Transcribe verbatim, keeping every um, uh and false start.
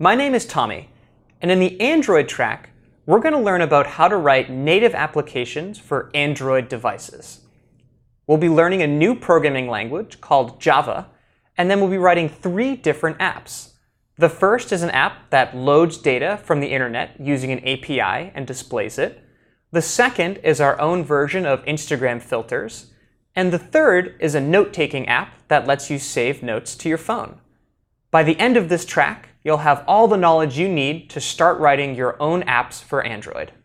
My name is Tommy, and in the Android track, we're going to learn about how to write native applications for Android devices. We'll be learning a new programming language called Java, and then we'll be writing three different apps. The first is an app that loads data from the internet using an A P I and displays it. The second is our own version of Instagram filters. And the third is a note-taking app that lets you save notes to your phone. By the end of this track, you'll have all the knowledge you need to start writing your own apps for Android.